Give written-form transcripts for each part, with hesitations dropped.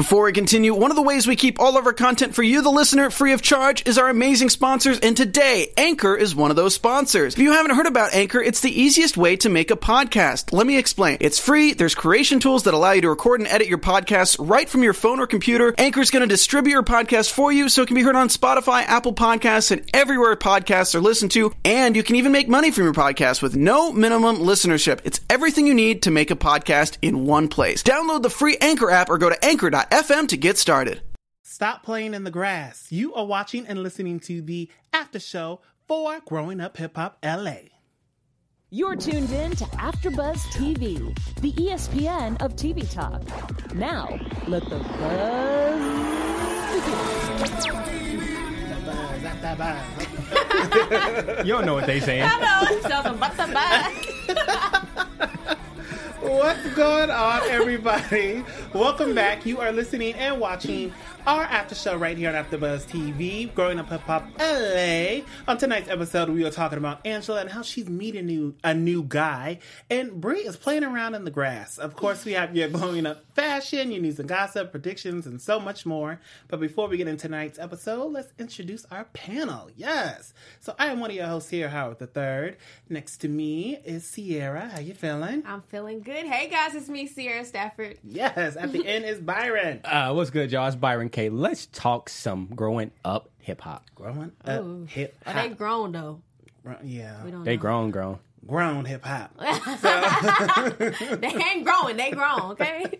Before we continue, one of the ways we keep all of our content for you, the listener, free of charge is our amazing sponsors, and today, Anchor is one of those sponsors. If you haven't heard about Anchor, it's the easiest way to make a podcast. Let me explain. It's free, there's creation tools that allow you to record and edit your podcasts right from your phone or computer. Anchor's going to distribute your podcast for you so it can be heard on Spotify, Apple Podcasts, and everywhere podcasts are listened to, and you can even make money from your podcast with no minimum listenership. It's everything you need to make a podcast in one place. Download the free Anchor app or go to anchor.fm to get started. Stop playing in the grass. You are watching and listening to the after show for Growing Up Hip Hop LA. You're tuned in to AfterBuzz TV, the ESPN of TV talk. Now, let the buzz begin. You don't know what they saying. I know. So but the buzz. What's going on, everybody? Welcome back. You are listening and watching our after show right here on AfterBuzz TV, Growing Up Hip Hop LA. On tonight's episode, we are talking about Angela and how she's meeting a new guy, and Bree is playing around in the grass. Of course, we have your growing up fashion, your news and gossip, predictions, and so much more. But before we get into tonight's episode, let's introduce our panel. Yes. So I am one of your hosts here, Howard III. Next to me is Sierra. How you feeling? I'm feeling good. Hey guys, it's me, Sierra Stafford. Yes. At the end is Byron. What's good, y'all? It's Byron K. Let's talk some growing up hip hop. Growing up hip hop. They grown though. Yeah. We don't They know. grown. Grown hip hop. They ain't growing. They grown. Okay.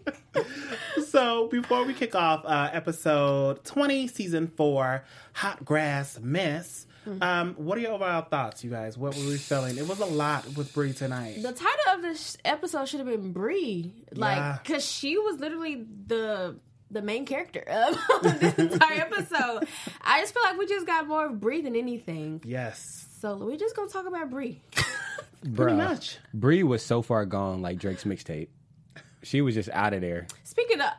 So before we kick off episode 20, season 4, Hot Grass Mess. What are your overall thoughts, you guys? What were we feeling? It was a lot with Bree tonight. The title of this episode should have been Bree, because she was literally the main character of this entire episode. I just feel like we just got more of Bree than anything. Yes. So we're just gonna talk about Bree. Pretty much. Bree was so far gone, like Drake's mixtape. She was just out of there. Speaking of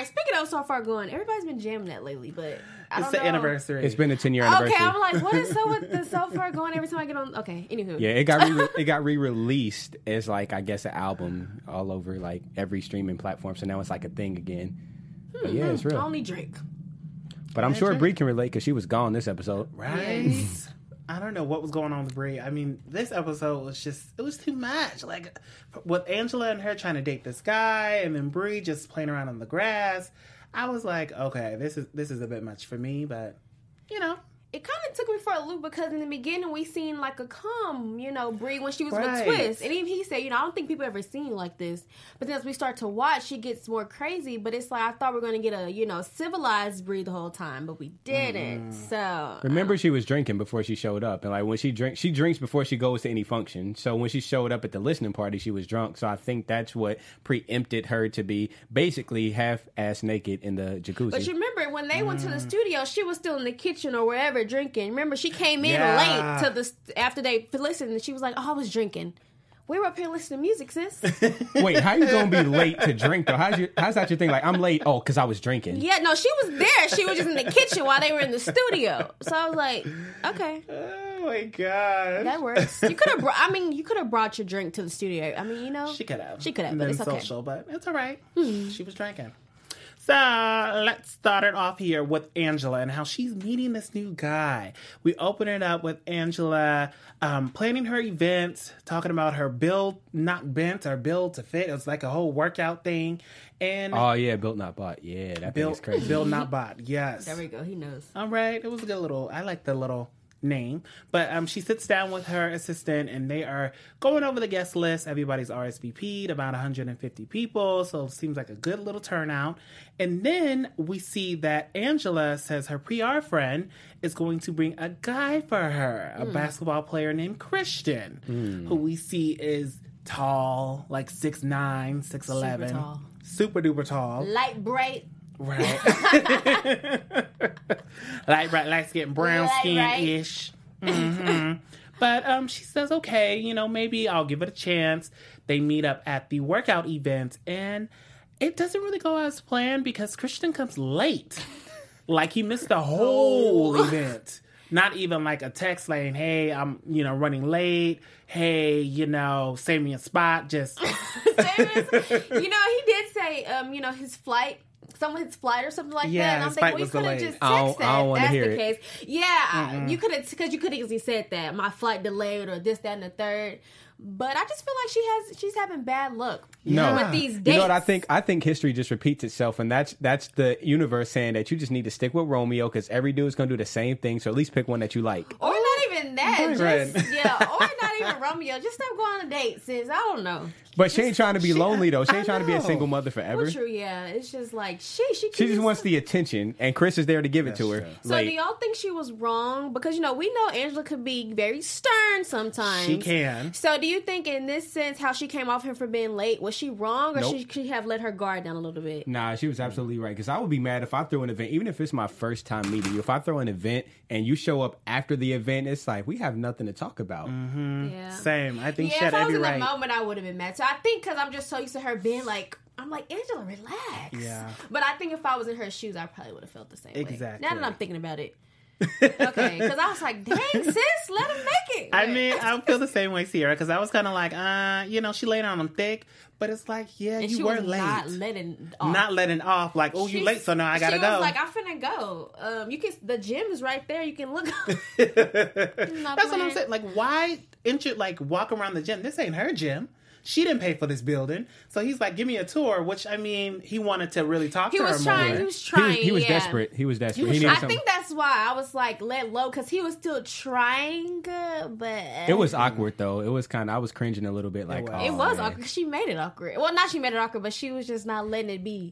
so far gone, everybody's been jamming that lately, but I don't It's the know. anniversary. It's been a 10-year anniversary. Okay, I'm like, what is so with the so far gone every time I get on? Okay, anywho. Yeah, it got re-released as like, I guess, an album all over like every streaming platform. So now it's like a thing again. But yeah, it's real. Only Drake. But I'm sure Bree can relate because she was gone this episode. Right. Yes. I don't know what was going on with Bree. I mean, this episode was it was too much. Like, with Angela and her trying to date this guy, and then Bree just playing around in the grass. I was like, okay, this is a bit much for me, but, you know. It kind of took me for a loop because in the beginning we seen like a calm, Bree when she was Right. with Twist. And even he said, I don't think people ever seen you like this. But then as we start to watch, she gets more crazy. But it's like, I thought we were going to get a, civilized Bree the whole time, but we didn't. So. Remember, she was drinking before she showed up. And like when she drinks before she goes to any function. So when she showed up at the listening party, she was drunk. So I think that's what preempted her to be basically half-ass naked in the jacuzzi. But you remember when they went to the studio, she was still in the kitchen or wherever drinking. Remember, she came in late to after they listened, and she was like, "Oh, I was drinking." We were up here listening to music, sis. Wait, how you gonna be late to drink though? How's that your thing? Like, I'm late, because I was drinking. Yeah, no, she was there. She was just in the kitchen while they were in the studio. So I was like, okay. Oh my gosh. That works. You could have brought your drink to the studio. I mean, She could have. But it's okay. Social, but it's all right. She was drinking. So let's start it off here with Angela and how she's meeting this new guy. We open it up with Angela planning her events, talking about her build not bent or build to fit. It was like a whole workout thing. And Oh yeah, built not bought. Yeah, that thing is crazy. Build not bought. Yes. There we go. He knows. All right. It was a good I like the little name. But she sits down with her assistant and they are going over the guest list. Everybody's RSVP'd, about 150 people. So it seems like a good little turnout. And then we see that Angela says her PR friend is going to bring a guy for her, a basketball player named Christian, who we see is tall, like 6'9", 6'11". Super tall. Super duper tall. Light bright. Right. light skin, brown skin-ish. Mm-hmm. But she says, okay, maybe I'll give it a chance. They meet up at the workout event, and it doesn't really go as planned because Christian comes late. Like, he missed the whole event. Not even like a text saying, hey, I'm, running late. Hey, save me a spot. Just. He did say, his flight some of his flight or something like Yeah, that. And I'm his thinking, flight well, you was could have delayed. just I don't texted that. wanna That's hear the it. case. Yeah, you could have, because you could have easily said that my flight delayed or this, that, and the third. But I just feel like she's having bad luck with these dates. You know what I think? I think history just repeats itself, and that's the universe saying that you just need to stick with Romeo because every dude's gonna do the same thing. So at least pick one that you like. Or not even that. Right. Or not even Romeo. Just stop going on dates, sis. I don't know. But she ain't trying to be lonely though. She ain't I trying to be a know. single mother forever. Well, true, yeah. It's just like she She just wants the attention, and Chris is there to give it to her. true. So do y'all think she was wrong? Because, we know Angela could be very stern sometimes. She can. So do you think in this sense, how she came off him for being late, was she wrong, or Nope. she could have let her guard down a little bit? Nah, she was absolutely right. Because I would be mad if I throw an event, even if it's my first time meeting you. If I throw an event and you show up after the event, it's like we have nothing to talk about. Yeah. Same. I think she Yeah, had if I was every in right. that moment, I would have been mad. So I think because I'm just so used to her being like, I'm like, Angela, relax. Yeah. But I think if I was in her shoes, I probably would have felt the same way. Exactly. Now that I'm thinking about it. Okay, because I was like, dang, sis, let him make it. I mean, I feel the same way, Sierra, because I was kind of like, she laid on him thick, but it's like, yeah, and you she were was late. not letting off. Not letting off, like, oh, you late, so now I gotta she go. was like, I'm finna go. The gym is right there. You can look. That's what I'm saying. Like, why walk around the gym? This ain't her gym. She didn't pay for this building. So he's like, give me a tour, which, I mean, he wanted to really talk He to her was trying. more. He was trying. He was yeah. desperate. He was desperate. was He needed I something. think that's why I was like, let low, because he was still trying, but It was awkward though. It was I was cringing a little bit. Like, was. It oh, was man. awkward. She made it awkward. Well, not she made it awkward, but she was just not letting it be.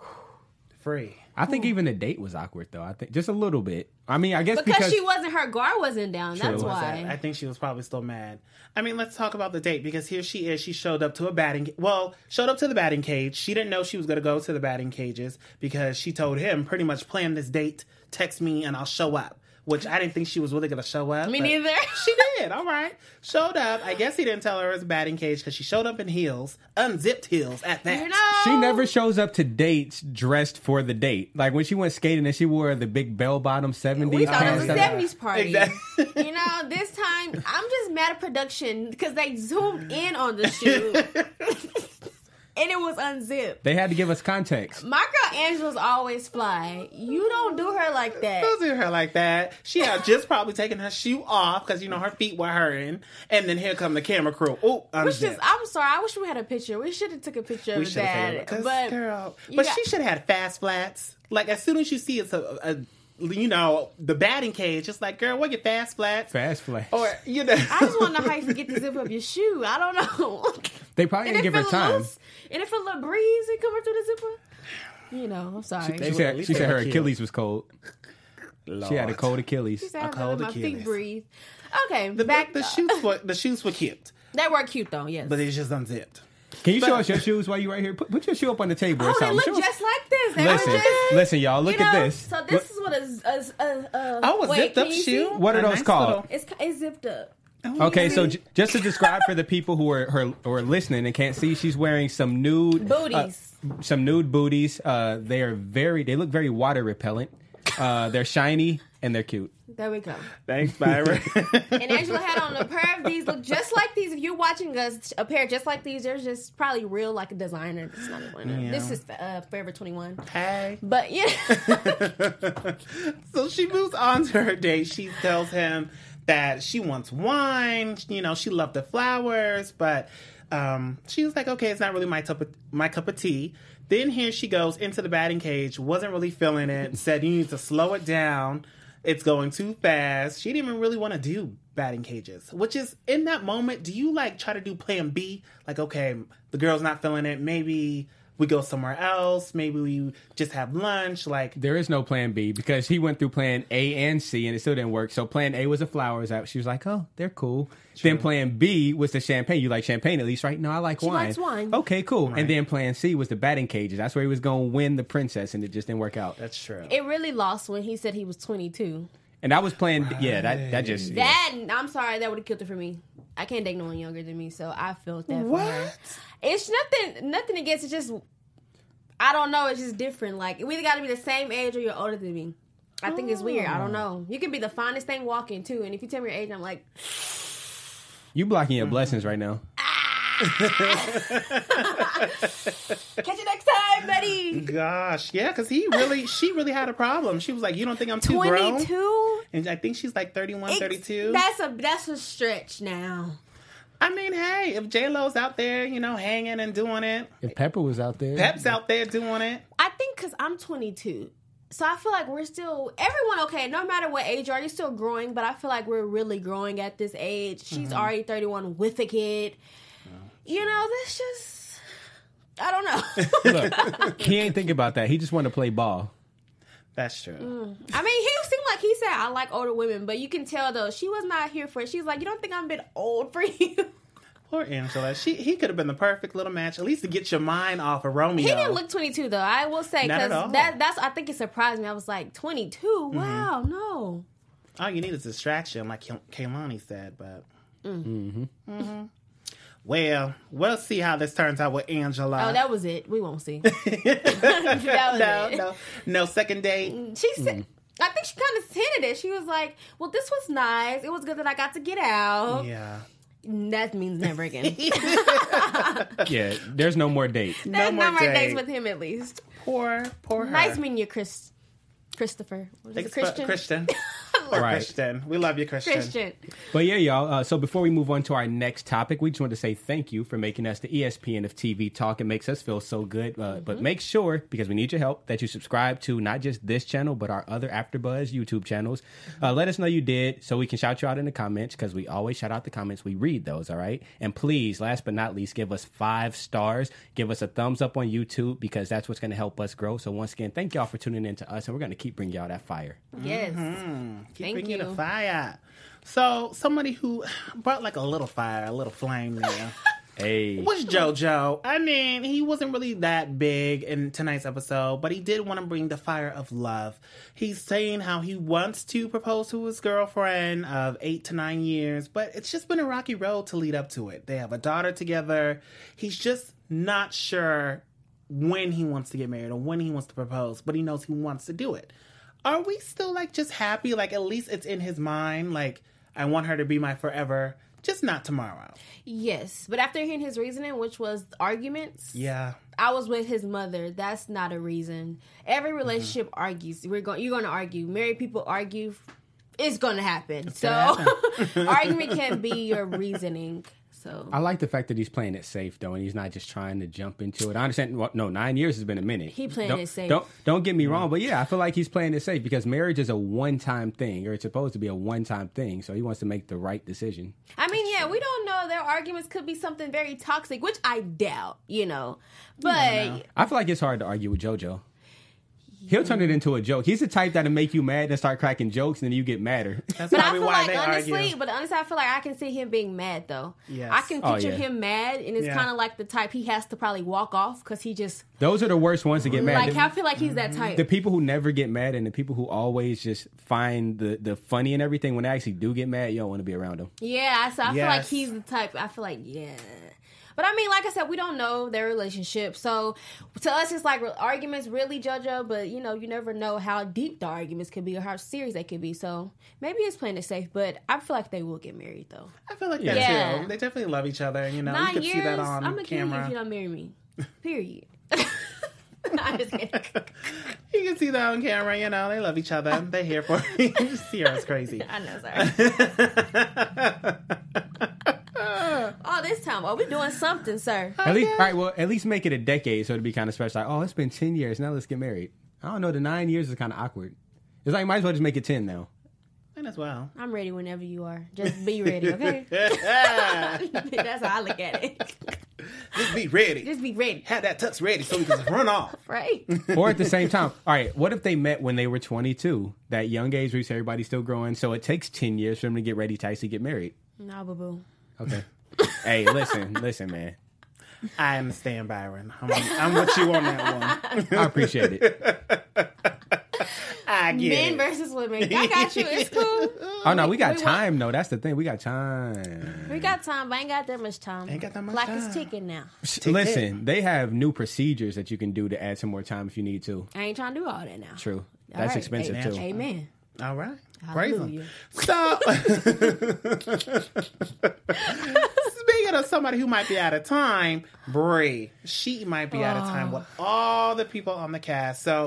Free. I think even the date was awkward though. I think just a little bit. I mean, I guess Because she wasn't, her guard wasn't down. True. That's Was why. I think she was probably still mad. I mean, let's talk about the date, because here she is. She showed up to the batting cage. She didn't know she was going to go to the batting cages because she told him pretty much, plan this date, text me, and I'll show up. Which I didn't think she was really going to show up. Me but neither. She did. All right. Showed up. I guess he didn't tell her it was a batting cage because she showed up in heels, unzipped heels at that. You know, She never shows up to dates dressed for the date. Like when she went skating and she wore the big bell bottom 70s we thought it pants. was a 70s party. Exactly. This time, I'm just mad at production because they zoomed in on the shoe. And it was unzipped. They had to give us context. My girl Angela's always fly. You don't do her like that. Don't do her like that. She had just probably taken her shoe off because, her feet were hurting. And then here come the camera crew. Oh, unzipped. I'm sorry. I wish we had a picture. We should have took a picture of that. But girl, you she should have had fast flats. Like, as soon as you see it's the batting cage, it's like, girl, what your fast flats? Fast flash. Or, I just want to know how you forget the zip of your shoe. I don't know. They probably didn't give her time. And if a little breeze and coming through the zipper, I'm sorry. She said her Achilles was cold. She had a cold Achilles. She said, cold my Achilles. feet breathe. Okay, The shoes were cute, They were cute though, yes. but it's just unzipped. Can you show us your shoes while you right here? Put your shoe up on the table or Oh, they something. look Show us- just like this. They were just, Listen, y'all. Look at this. So this is what A zipped up can you shoe? see? What are A those nice called? little- It's zipped up. Okay, so just to describe for the people who are listening and can't see, she's wearing some nude Booties. Some nude booties. They look very water repellent. They're shiny and they're cute. There we go. Thanks, Byron. And Angela had on a pair of these, look just like these. If you're watching us, a pair just like these, they're just probably real, like a designer. It's not even. This is Forever 21. Hey. But yeah. So she moves on to her date. She tells him that she wants wine. She loved the flowers, but she was like, okay, it's not really my cup of tea. Then here she goes into the batting cage, wasn't really feeling it, said you need to slow it down. It's going too fast. She didn't even really want to do batting cages, which is, in that moment, do you try to do plan B? Like, okay, the girl's not feeling it. Maybe we go somewhere else. Maybe we just have lunch. Like, there is no plan B because he went through plan A and C and it still didn't work. So plan A was the flowers. She was like, oh, they're cool. True. Then plan B was the champagne. You like champagne at least, right? No, I like She wine. likes wine. Okay, cool. Right. And then plan C was the batting cages. That's where he was going to win the princess and it just didn't work out. that's true. It really lost when he said he was 22. And I was playing, that just... Yeah. That, I'm sorry, that would have killed it for me. I can't date no one younger than me, so I felt that for her. It's nothing against, it's just, I don't know, it's just different. Like, we either got to be the same age or you're older than me. I think it's weird. I don't know. You can be the finest thing walking, too, and if you tell me your age, I'm like... You blocking your blessings right now. Catch you next time, Betty. Gosh, yeah, because she really had a problem. She was like, "You don't think I'm too 22? grown?" And I think she's like 31, 32. That's a stretch now. I mean, hey, if J-Lo's out there, hanging and doing it. If Pepper was out there. Pep's out there doing it. I think because I'm 22. So I feel like we're still, everyone, okay, no matter what age you are, you're still growing, but I feel like we're really growing at this age. She's already 31 with a kid. That's just, I don't know. Look, he ain't think about that. He just wanted to play ball. That's true. I mean, he seemed like he said, I like older women, but you can tell, though, she was not here for it. She's like, you don't think I'm a bit old for you? Poor Angela. He could have been the perfect little match, at least to get your mind off of Romeo. He didn't look 22, though, I will say, Not at all. because that's, I think it surprised me. I was like, 22? Wow, no. All you need is distraction, like Kaylani said, but... Well, we'll see how this turns out with Angela. Oh, that was it. We won't see. That was it. No second date. She said, I think she kind of hinted it. She was like, well, this was nice. It was good that I got to get out. Yeah. That means never again. Yeah, there's no more dates. There's no more date. dates with him, at least. Poor her. Nice meeting you, Christopher. Was it Christian? Or Right. Christian. We love you, Christian. But yeah, y'all. So before we move on to our next topic, we just want to say thank you for making us the ESPN of TV talk. It makes us feel so good. But make sure, because we need your help, that you subscribe to not just this channel, but our other AfterBuzz YouTube channels. Let us know you did so we can shout you out in the comments, because we always shout out the comments. We read those, all right? And please, last but not least, give us 5 stars. Give us a thumbs up on YouTube, because that's what's going to help us grow. So once again, thank y'all for tuning in to us, and we're going to keep bringing y'all that fire. Yes. Keep Thank bringing you. the fire. So, somebody who brought like a little fire, a little flame there. Hey. was JoJo. I mean, he wasn't really that big in tonight's episode, but he did want to bring the fire of love. He's saying how he wants to propose to his girlfriend of 8 to 9 years, but it's just been a rocky road to lead up to it. They have a daughter together. He's just not sure when he wants to get married or when he wants to propose, but he knows he wants to do it. Are we still like just happy? Like at least it's in his mind. Like I want her to be my forever, just not tomorrow. Yes. But after hearing his reasoning, which was arguments, Yeah. I was with his mother. That's not a reason. Every relationship argues. You're going to argue. Married people argue. It's going to happen. Argument can be your reasoning. So I like the fact that he's playing it safe, though, and he's not just trying to jump into it. I understand. Well, no, 9 years has been a minute. He playing it safe. Don't get me wrong, but yeah, I feel like he's playing it safe because marriage is a one-time thing, or it's supposed to be a one-time thing. So he wants to make the right decision. I mean, yeah, we don't know. Their arguments could be something very toxic, which I doubt, But I feel like it's hard to argue with JoJo. He'll turn it into a joke. He's the type that'll make you mad and start cracking jokes, and then you get madder. That's But I probably feel why like they honestly, argue. I feel like I can see him being mad though. Yes. I can Oh, picture yeah. him mad, and it's Yeah. kind of like the type he has to probably walk off because he just Those are the worst ones to get mad. like I feel like he's that type. The people who never get mad and the people who always just find the funny and everything, when they actually do get mad, you don't want to be around them. Yeah, so I feel like Yes. he's the type. I feel like But I mean, like I said, we don't know their relationship. So to us, it's like arguments, really, JoJo. But you never know how deep the arguments could be or how serious they could be. So maybe it's playing it safe. But I feel like they will get married though. I feel like that Yeah. too. They definitely love each other. You 9 could years. see that I'm on gonna kill you if camera. you don't marry me. Period. I'm just kidding. You can see that on camera. They love each other. They're here for it. Sierra's crazy. I know, sorry. Oh, this time, we doing something, sir? At least, all right. Well, at least make it a decade, so it'd be kind of special. Like, oh, it's been 10 years. Now let's get married. I don't know. The 9 years is kind of awkward. It's like might as well just make it 10 now. And as well. I'm ready whenever you are. Just be ready, okay? That's how I look at it. Just be ready. Just be ready, Have that tux ready so we can run off. right? Or at the same time, all right. What if they met when they were 22? That young age where you say everybody's still growing, so it takes 10 years for them to get ready to actually get married. Nah, boo boo. Okay. Hey, listen, man. I understand, Byron. I'm with you on that one. I appreciate it. I get Men it. versus women. I got you. It's cool. Oh no, we got time though. That's the thing. We got time. We got time, but I ain't got that much time. Ain't got that much Clock time. is ticking now. Listen, they have new procedures that you can do to add some more time if you need to. I ain't trying to do all that now. True. All That's right. expensive too. Amen. All right. Praise him. Hallelujah. So, speaking speaking of somebody who might be out of time, Brie, she might be out of time with all the people on the cast. So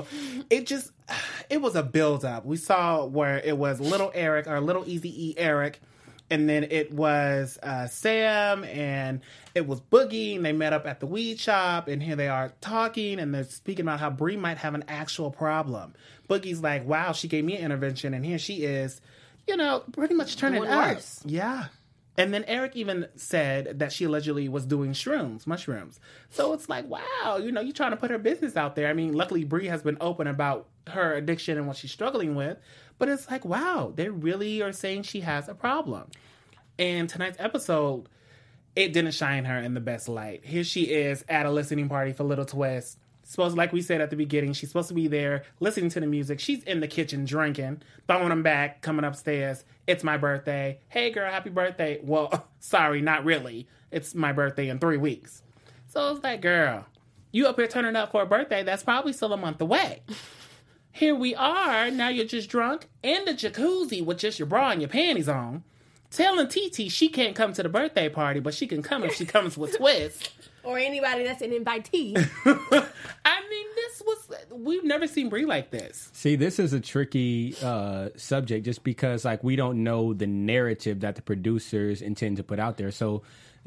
it was a build-up. We saw where it was Little Eric, or Little Eazy-E Eric, and then it was Sam, and it was Boogie, and they met up at the weed shop, and here they are talking, and they're speaking about how Brie might have an actual problem. Boogie's like, wow, she gave me an intervention, and here she is, pretty much turning Doing up. worse. Yeah. And then Eric even said that she allegedly was doing mushrooms. So it's like, wow, you're trying to put her business out there. I mean, luckily Brie has been open about her addiction and what she's struggling with. But it's like, wow, they really are saying she has a problem. And tonight's episode, it didn't shine her in the best light. Here she is at a listening party for Little Twist. Like we said at the beginning, she's supposed to be there listening to the music. She's in the kitchen drinking, throwing them back, coming upstairs. It's my birthday. Hey, girl, happy birthday. Well, sorry, not really. It's my birthday in 3 weeks. So it's like, girl, you up here turning up for a birthday that's probably still a month away. Here we are. Now you're just drunk in the jacuzzi with just your bra and your panties on, telling TT she can't come to the birthday party, but she can come if she comes with Twist. Or anybody that's an invitee. I mean, we've never seen Brie like this. See, this is a tricky subject just because, we don't know the narrative that the producers intend to put out there. So,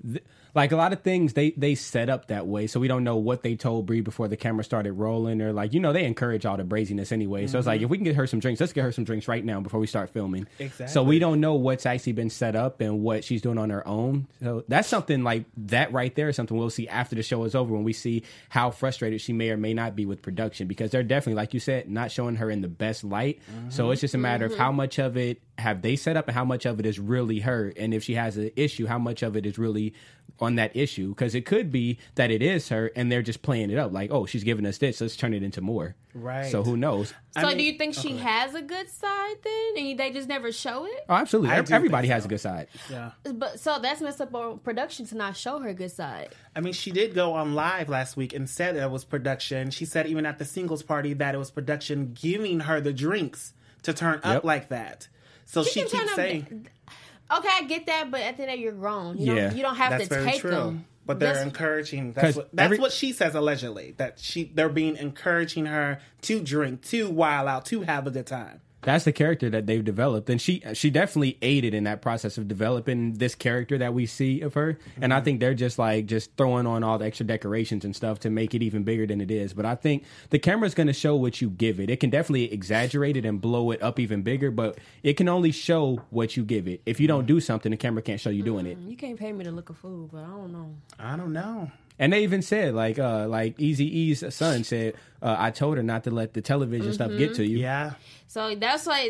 a lot of things, they set up that way. So we don't know what they told Brie before the camera started rolling. Or, they encourage all the braziness anyway. So it's like, if we can get her some drinks, let's get her some drinks right now before we start filming. Exactly. So we don't know what's actually been set up and what she's doing on her own. So that's something like that right there is something we'll see after the show is over, when we see how frustrated she may or may not be with production. Because they're definitely, like you said, not showing her in the best light. So it's just a matter of how much of it have they set up and how much of it is really her. And if she has an issue, how much of it is really on that issue. Because it could be that it is her and they're just playing it up. Like, oh, she's giving us this, let's turn it into more. Right. So who knows? So do you think she has a good side then? And they just never show it? Oh, absolutely. Everybody has a good side. Yeah. But so that's messed up on production to not show her good side. I mean, she did go on live last week and said it was production. She said even at the singles party that it was production giving her the drinks to turn up like that. So she keeps saying... Okay, I get that, but at the end of the day, you're grown. You don't have to take them. But they're encouraging. That's what she says allegedly. That they're being encouraging her to drink, to wild out, to have a good time. That's the character that they've developed, and she definitely aided in that process of developing this character that we see of her. And I think they're just throwing on all the extra decorations and stuff to make it even bigger than it is. But I think the camera's going to show what you give it. It can definitely exaggerate it and blow it up even bigger, but it can only show what you give it. If you don't do something, the camera can't show you doing it. You can't pay me to look a fool, but I don't know. And they even said, Eazy-E's son said, I told her not to let the television stuff get to you. Yeah. So that's what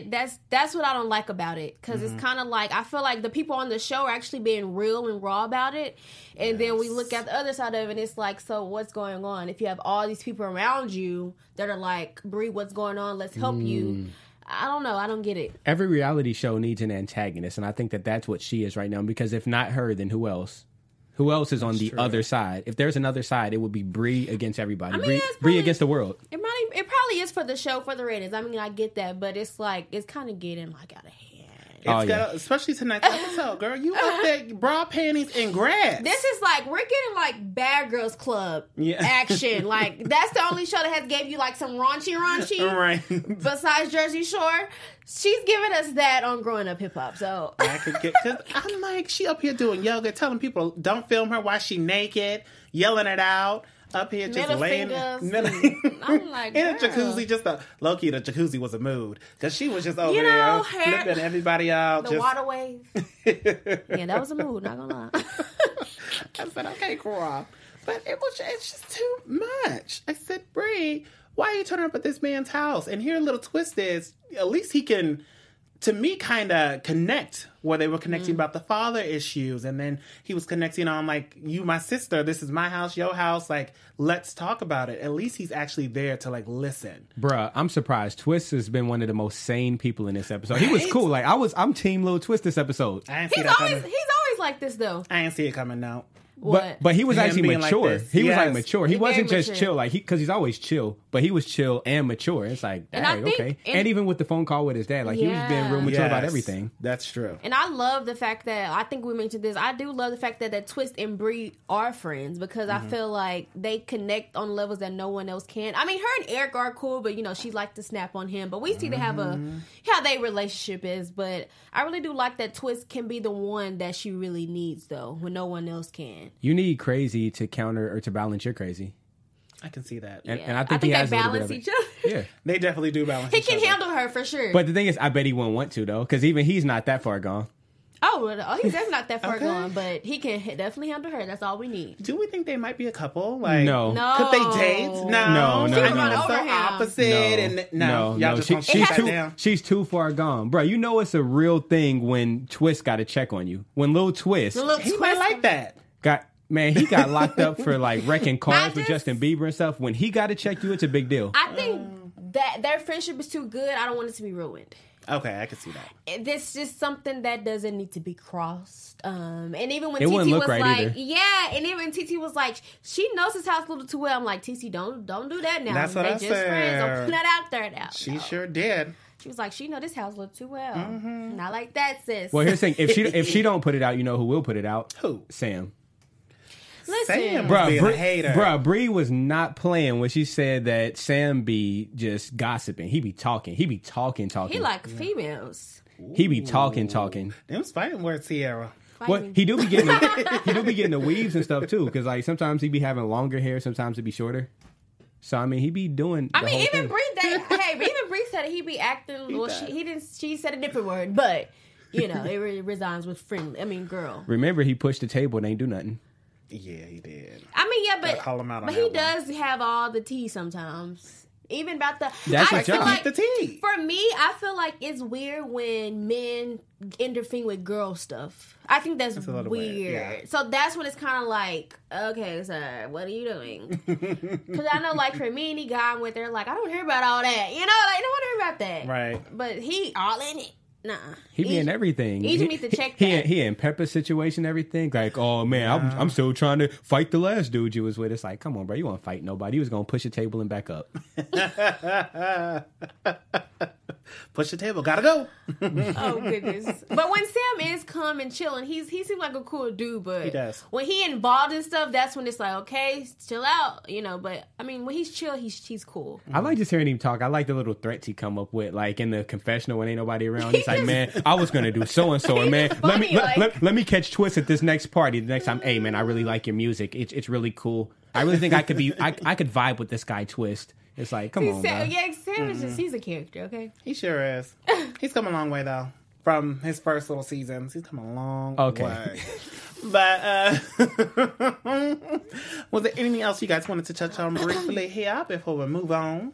I don't like about it. Because it's kind of like, I feel like the people on the show are actually being real and raw about it. And then we look at the other side of it, and it's like, so what's going on? If you have all these people around you that are like, Brie, what's going on? Let's help you. I don't know. I don't get it. Every reality show needs an antagonist. And I think that that's what she is right now. Because if not her, then who else? Who else is on the other side? If there's another side, it would be Brie against everybody. I mean, Brie against the world. It probably is for the show, for the ratings. I mean, I get that, but it's kind of getting out of hand. Especially tonight's episode, girl. You up there, bra, panties, and grass. This is we're getting Bad Girls Club action. That's the only show that has gave you some raunchy. Right. Besides Jersey Shore, she's giving us that on Growing Up Hip Hop. So I could get, cause I'm she up here doing yoga, telling people don't film her while she naked, yelling it out. Up here, just laying I'm in a jacuzzi. Just low key, the jacuzzi was a mood because she was just over there flipping everybody out. The water wave. Yeah, that was a mood. Not gonna lie. I said, okay, girl, but it's just too much. I said, Brie, why are you turning up at this man's house? And here, a little twist is, at least he can, to me, kind of connect where they were connecting about the father issues. And then he was connecting on you, my sister, this is my house, your house. Let's talk about it. At least he's actually there to listen. Bruh, I'm surprised. Twist has been one of the most sane people in this episode. Right? He was cool. I'm team Lil Twist this episode. He's always like this though. I didn't see it coming now. But he was Him actually being like mature. this. He was like Yes. mature. He He's wasn't very just mature. chill, like because he's always chill. But he was chill and mature. It's like, And I dang, think- okay. and- And even with the phone call with his dad, like he was being real Yeah. mature about Yes, everything. That's true. And I love the fact that I think we mentioned this. I do love the fact that Twist and Bree are friends because I feel like they connect on levels that no one else can. I mean, her and Eric are cool, but she likes to snap on him. But we see they have how their relationship is. But I really do like that Twist can be the one that she really needs though, when no one else can. You need crazy to counter or to balance your crazy. I can see that. And I think, they he has a little bit balance of each it. other. Yeah. They definitely do balance. He each can other. handle her for sure. But the thing is, I bet he wouldn't want to though, because even he's not that far gone. he's definitely not that far Okay. gone, but he can definitely handle her. That's all we need. Do we think they might be a couple? Like, No. No. Could they date? No, She no, was no. running so Over him. opposite, and no, y'all just gonna keep that down. She's too far gone, bro. You know it's a real thing when Twist got to check on you. When Lil Twist The little He might twist- like that. he got locked up for like wrecking cars I with just- Justin Bieber and stuff. When he got to check you, it's a big deal. I think that their friendship is too good. I don't want it to be ruined. Okay, I can see that. This just something that doesn't need to be crossed. And even when It TT wouldn't look was right like, either. yeah, and even TT was like, she knows his house a little too well. I'm like, TT, don't do that now. That's what they I just said. friends. Don't put that out there now. She sure did. She was like, she know this house a little too well. Mm-hmm. Not like that, sis. Well, here's the thing: if she don't put it out, you know who will put it out? Who? Sam. Listen, Sam. Bruh, Being a hater. Bree was not playing when she said that Sam be just gossiping. He be talking. He be talking. he like females. He be talking. Them fighting words, Sierra. What Fighting. he do be getting the weaves and stuff too, because like sometimes he be having longer hair, sometimes it be shorter. So I mean, he be doing. I the mean, whole even thing. Bree, even Bree said he be acting. Well, does. he didn't. She said a different word, but it resigns with friendly. I mean, girl. Remember, he pushed the table and ain't do nothing. Yeah, he did. I mean, yeah, Gotta but call him out on but that he one. does have all the tea sometimes. Even about the. That's I his feel job. like Keep the tea. for me, I feel like it's weird when men interfere with girl stuff. I think that's a little weird. weird, yeah. So that's when it's kind of like, okay, sir, what are you doing? Because I know, like for me, any guy I'm with, they're like, I don't hear about all that. Like, I don't want to hear about that. Right. But he all in it. Nah. He be in everything. Egypt needs to check he, that. He in Peppa's situation, everything. Like, oh man, I'm still trying to fight the last dude you was with. It's like, come on, bro, you won't fight nobody. You was gonna push the table and back up. Push the table. Gotta go. Oh goodness! But when Sam is calm and chilling, he seems like a cool dude. But He does. when he involved in stuff, that's when it's like, okay, chill out, But I mean, when he's chill, he's cool. I like just hearing him talk. I like the little threats he come up with, like in the confessional when ain't nobody around. He's like, man, I was gonna do so and so, and man, He's let me funny, let me catch Twist at this next party. The next time, hey man, I really like your music. It's really cool. I really think I could vibe with this guy Twist. It's like, come on, bro. Yeah, Sam is he's a character. Okay, He sure is. He's come a long way though. From his first little seasons. He's come a long way. But was there anything else you guys wanted to touch on briefly here before we move on?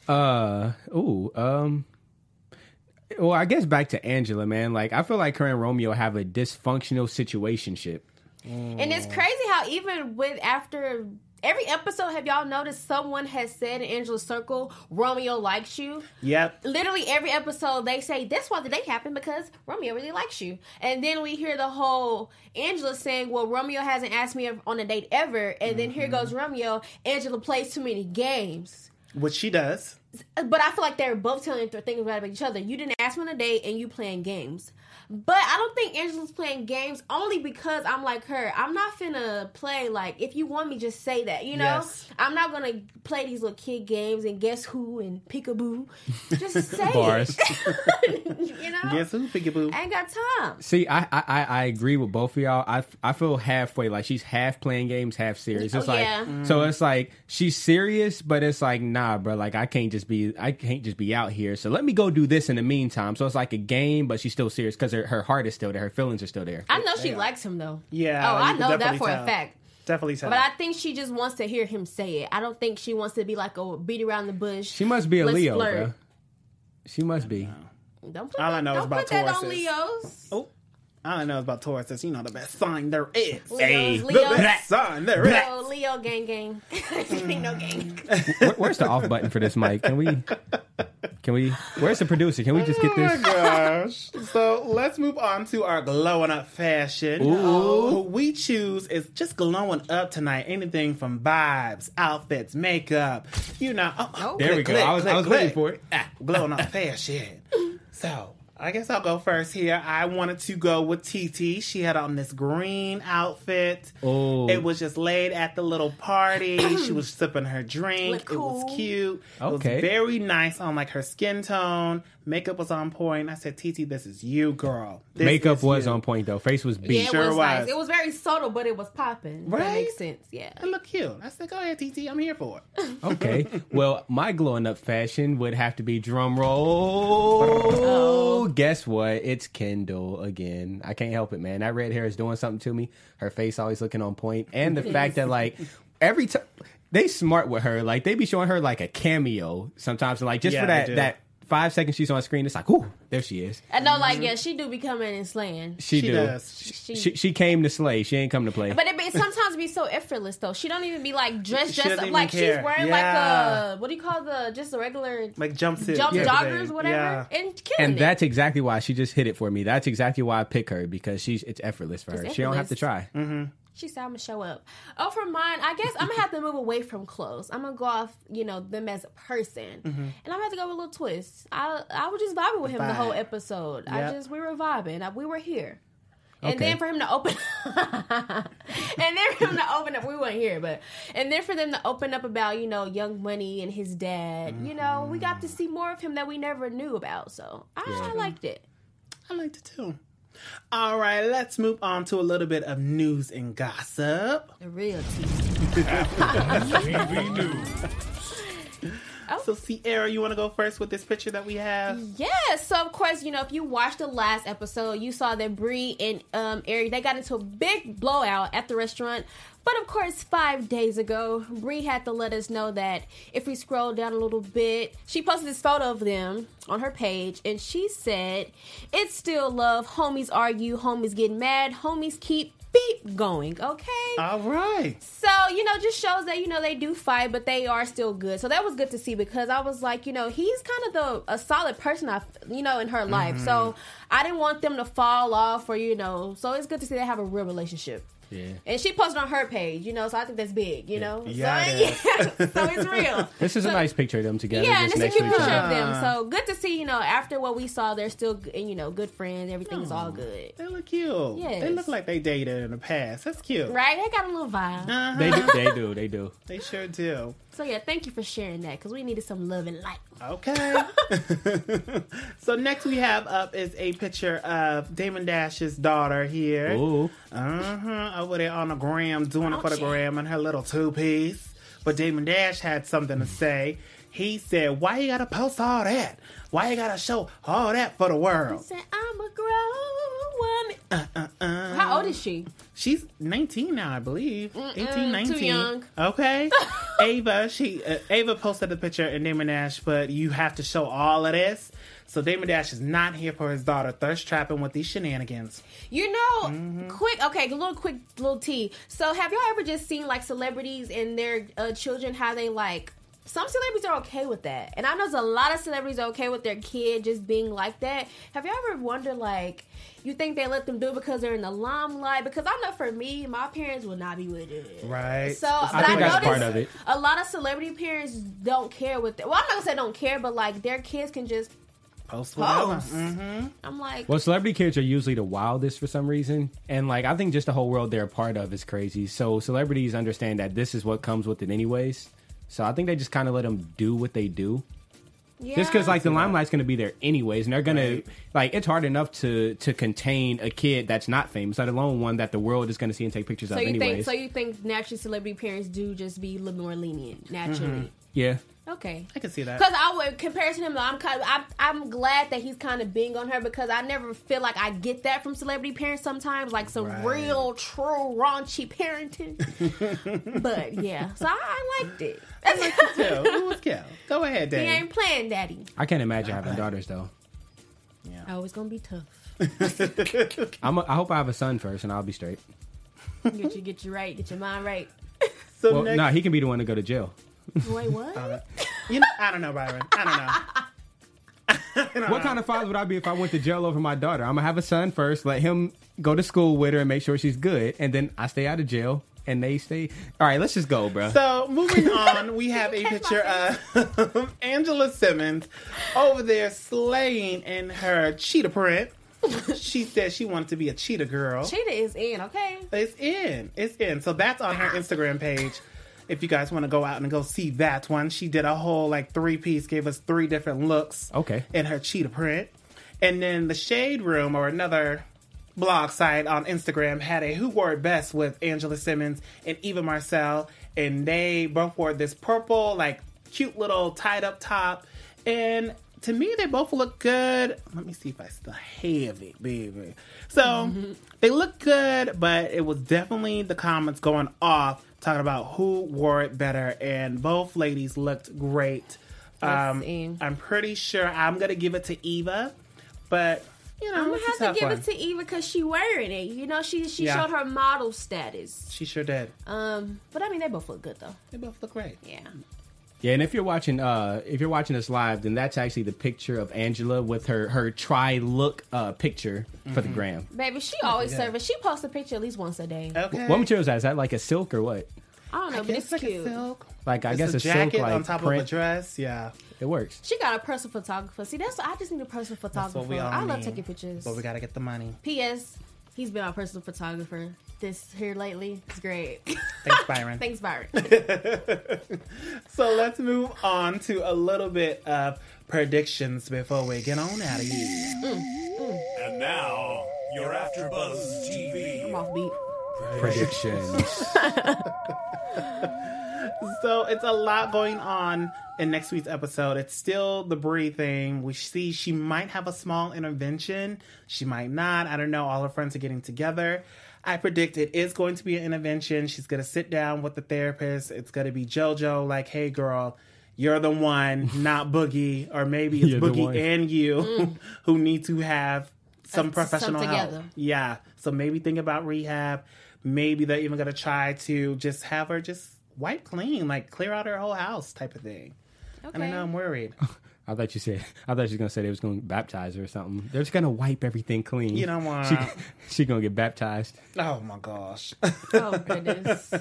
Well, I guess back to Angela, man. Like, I feel like her and Romeo have a dysfunctional situationship. and it's crazy how even after every episode, have y'all noticed someone has said in Angela's circle, Romeo likes you? Yep. Literally every episode they say this why the date happened because Romeo really likes you, and then we hear the whole Angela saying, well, Romeo hasn't asked me on a date ever, and then here goes Romeo, Angela plays too many games. Which she does. But I feel like they're both telling things about each other. You didn't ask me on a date and you playing games. But I don't think Angela's playing games only because I'm like her. I'm not finna play like, if you want me, just say that, Yes. I'm not gonna play these little kid games and guess who and peekaboo. Just say Bars. it. Guess who, Peekaboo? I ain't got time. See, I agree with both of y'all. I feel halfway, like she's half playing games, half serious. It's Oh, like yeah. so it's like she's serious, but it's like, nah, bro, like I can't just be out here. So let me go do this in the meantime. So it's like a game, but she's still serious because her heart is still there, her feelings are still there. I know she likes him though. Yeah. Oh, I you can know that definitely for tell. a fact. Definitely tell. But I think she just wants to hear him say it. I don't think she wants to be like a beat around the bush. She must be a Let's Leo, flirt. bro. She must be. Don't put All I that, know is don't about put that on Tauruses. Leos. Oh, all I know is about Taurus. You know the best sign there is. Leos, The Leos. best sign there is. Leo gang. Ain't no gang. Where's the off button for this mic? Can we? Where's the producer? Can we just get this? Oh my gosh. So let's move on to our glowing up fashion. Who we choose is just glowing up tonight. Anything from vibes, outfits, makeup, you know. There we go. I was waiting for it. Glowing up fashion. So I guess I'll go first here. I wanted to go with TT. She had on this green outfit. Oh. It was just laid at the little party. She was sipping her drink. Look cool. It was cute. Okay. It was very nice on like her skin tone. Makeup was on point. I said, TT, this is you, girl. This Makeup is was you. on point though. Face was Yeah, beat. it Sure was nice. was. It was very subtle, but it was popping. Right? That makes sense. Yeah. It looked cute. I said, go ahead, TT. I'm here for it. Okay. Well, my glowing up fashion would have to be drum roll. Guess what? It's Kendall again. I can't help it, man. That red hair is doing something to me. Her face always looking on point. And the fact that like every time they smart with her, like they be showing her like a cameo sometimes, and like just Yeah, for they do. that 5 seconds she's on screen, it's like, ooh, there she is. I know, like, yeah, she do be coming and slaying. She do. does. She came to slay. She ain't come to play. But it sometimes be so effortless though. She don't even be like dressed doesn't up even like care. she's wearing like a what do you call just a regular Like jumpsuit. joggers, whatever, Yeah. and killing And it. that's exactly why she just hit it for me. That's exactly why I pick her, because it's effortless for her. It's She don't have to effortless. try. She said, I'm gonna show up. Oh, for mine, I guess I'm gonna have to move away from clothes. I'm gonna go off, them as a person, and I'm gonna have to go with a little twist. I was just vibing with him the whole episode. Yep. We were vibing. We were here. And Okay. then for him to open, we weren't here, and then for them to open up about, Young Money and his dad, we got to see more of him that we never knew about. So I liked it. I liked it too. All right, let's move on to a little bit of news and gossip. The real tea. TV News. So, Sierra, you want to go first with this picture that we have? Yes. So, of course, if you watched the last episode, you saw that Bree and Eric, they got into a big blowout at the restaurant. But, of course, 5 days ago, Bree had to let us know that if we scroll down a little bit, she posted this photo of them on her page, and she said, it's still love. Homies argue. Homies get mad. Homies keep beep going. Okay? All right. So, just shows that, they do fight, but they are still good. So that was good to see, because I was like, he's kind of a solid person, in her life. So I didn't want them to fall off or, so it's good to see they have a real relationship. Yeah. And she posted on her page, so I think that's big, Yeah, so, it so it's real. This is a nice picture of them together. Yeah, and just it's a next cute to each picture other. of them. So good to see, after what we saw, they're still, good friends. Everything's all good. They look cute. Yes. They look like they dated in the past. That's cute. Right? They got a little vibe. They do. They sure do. So, yeah, thank you for sharing that, because we needed some love and light. Okay. So next we have up is a picture of Damon Dash's daughter here. Ooh. Over there on the gram, doing it for the Ouchie. gram in her little two-piece. But Damon Dash had something to say. He said, why you gotta post all that? Why you gotta show all that for the world? Said, I'm a grown woman. How old is she? She's 19 now, I believe. 18, 19. too young. Okay. Ava posted a picture and Damon Dash, but you have to show all of this. So Damon Dash is not here for his daughter thirst trapping with these shenanigans. Little tea. So have y'all ever just seen like celebrities and their children, how they like, some celebrities are okay with that. And I know there's a lot of celebrities are okay with their kid just being like that. Have y'all ever wondered, like, you think they let them do it because they're in the limelight? Because I know for me, my parents would not be with it. Right. So, I but think that's noticed part of it. a lot of celebrity parents don't care with it. Well, I'm not gonna say don't care, but like their kids can just Post whatever. post. I'm like, Well, celebrity kids are usually the wildest for some reason. And, like, I think just the whole world they're a part of is crazy. So celebrities understand that this is what comes with it anyways. So I think they just kind of let them do what they do. yeah. Just because, like, the limelight's going to be there anyways. And they're going to, like, it's hard enough to contain a kid that's not famous, let alone one that the world is going to see and take pictures of anyways. you think naturally celebrity parents do just be a little more lenient naturally? Yeah. Okay. I can see that. Because I would compare to him, I'm glad that he's kind of being on her, because I never feel like I get that from celebrity parents sometimes, like some real true raunchy parenting. But yeah, so I liked it. I like it too. It was cute. Go ahead, He Dave. ain't playing daddy. I can't imagine having daughters, though. Oh, it's gonna be tough. I hope I have a son first, and I'll be straight. Get you right. Get your mind right. So Well, next, nah, he can be the one to go to jail. Wait, what? I don't know, Byron. I don't know. What kind of father would I be if I went to jail over my daughter? I'm gonna have a son first, let him go to school with her and make sure she's good, and then I stay out of jail and they stay. All right, let's just go, bro. So moving on, we have a picture of Angela Simmons over there slaying in her cheetah print. She said she wanted to be a cheetah girl. Cheetah is in, okay? It's in. So that's on her Instagram page. If you guys want to go out and go see that one, she did a whole 3-piece, gave us 3 different looks. Okay. In her cheetah print. And then the Shade Room, or another blog site on Instagram, had a Who Wore It Best with Angela Simmons and Eva Marcel. And they both wore this purple, cute little tied up top. And to me, they both look good. Let me see if I still have it, baby. So, they look good, but it was definitely the comments going off talking about who wore it better, and both ladies looked great. I'm pretty sure I'm going to give it to Eva, but, I'm going to have to give it to Eva because she wearing it. She showed her model status. She sure did. But, they both look good, though. They both look great. Yeah. Yeah, and if you're watching this live, then that's actually the picture of Angela with her try-look picture for the gram. Baby, she always serving. She posts a picture at least once a day. Okay. What material is that? Is that like a silk or what? I don't know, but it's cute. A silk. I guess a a jacket silk, on top print. of a dress. Yeah, it works. She got a personal photographer. See, I just need a personal photographer. That's what we all I love need. taking pictures. But we got to get the money. P.S. He's been our personal photographer here lately. It's great. Thanks, Byron. Thanks, Byron. So let's move on to a little bit of predictions before we get on out of here. And now, your AfterBuzz TV. I'm off beat. Predictions. So it's a lot going on in next week's episode. It's still the Bree thing. We see she might have a small intervention. She might not. I don't know. All her friends are getting together. I predict it is going to be an intervention. She's going to sit down with the therapist. It's going to be JoJo hey, girl, you're the one, not Boogie. Or maybe it's Boogie and you who need to have some professional help. Yeah. So maybe think about rehab. Maybe they're even going to try to just have her just wipe clean, clear out her whole house type of thing. Okay. I don't know. I'm worried. I thought you were going to say they was going to baptize her or something. They're just going to wipe everything clean. You know what? She going to get baptized. Oh, my gosh. Oh, goodness.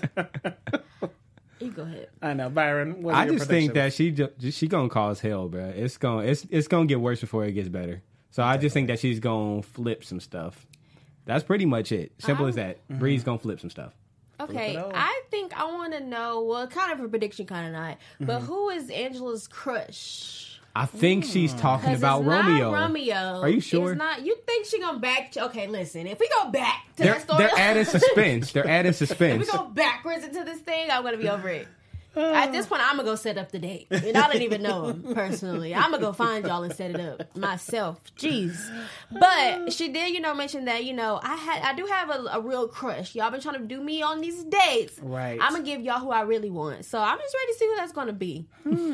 You go ahead. I know. Byron, I just think that she going to cause hell, bro. It's going to get worse before it gets better. So I just think that she's going to flip some stuff. That's pretty much it. Simple as that. Mm-hmm. Bree's going to flip some stuff. Okay, I think I want to know, well, kind of a prediction, kind of not, but who is Angela's crush? I think she's talking about Romeo. Not Romeo. Are you sure? It's not. You think she gonna back? Okay, listen. If we go back to that story, they're adding suspense. If we go backwards into this thing, I'm gonna be over it. At this point, I'm gonna go set up the date, and I don't even know him personally. I'm gonna go find y'all and set it up myself. Jeez, but she did, mention that I do have a real crush. Y'all been trying to do me on these dates, right? I'm gonna give y'all who I really want. So I'm just ready to see who that's gonna be.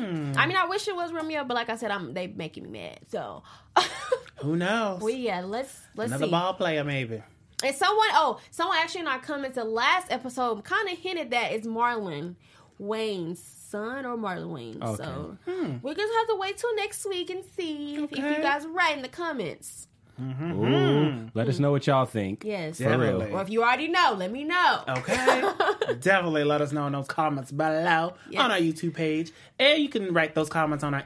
I wish it was Romeo, but like I said, they making me mad. So who knows? Well, yeah, let's another see. ball player maybe. And someone actually in our comments the last episode kind of hinted that it's Marlon Wayne's son or Marlon Wayne. Okay. So we're gonna have to wait till next week and see if you guys are right in the comments. Ooh, let us know what y'all think. Yes, for real. Or if you already know, let me know. Okay, definitely let us know in those comments below on our YouTube page, and you can write those comments on our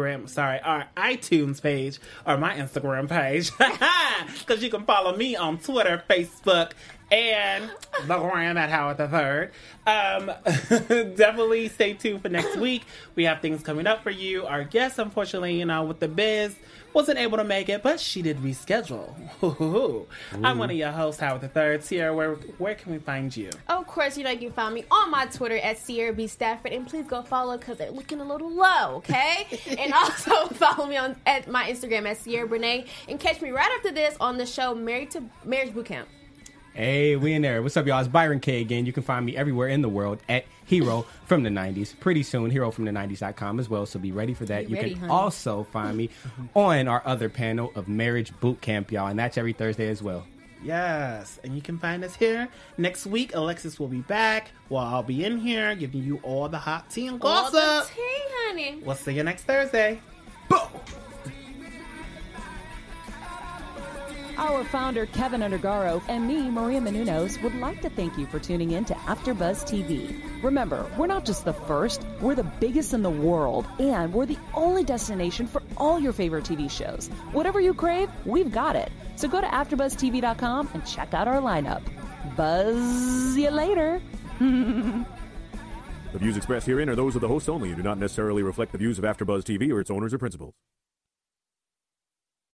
our iTunes page or my Instagram page, because you can follow me on Twitter, Facebook, and the gram at Howard the Third. Definitely stay tuned for next week. We have things coming up for you. Our guest, unfortunately, with the biz, wasn't able to make it, but she did reschedule. I'm one of your hosts, Howard the Third. Sierra, where can we find you? Of course, you can find me on my Twitter at Sierra B. Stafford, and please go follow because they're looking a little low, okay? And also follow me at my Instagram at Sierra Brene, and catch me right after this on the show Marriage Bootcamp. Hey, we in there. What's up, y'all? It's Byron K again. You can find me everywhere in the world at Hero from the 90s. Pretty soon, HeroFromThe90s.com as well, so be ready for that. You can also find me on our other panel of Marriage Bootcamp, y'all, and that's every Thursday as well. Yes, and you can find us here. Next week, Alexis will be back while I'll be in here giving you all the hot tea and gossip. All the tea, honey. We'll see you next Thursday. Boom! Our founder, Kevin Undergaro, and me, Maria Menounos, would like to thank you for tuning in to AfterBuzz TV. Remember, we're not just the first, we're the biggest in the world, and we're the only destination for all your favorite TV shows. Whatever you crave, we've got it. So go to AfterBuzzTV.com and check out our lineup. Buzz you later. The views expressed herein are those of the hosts only and do not necessarily reflect the views of AfterBuzz TV or its owners or principals.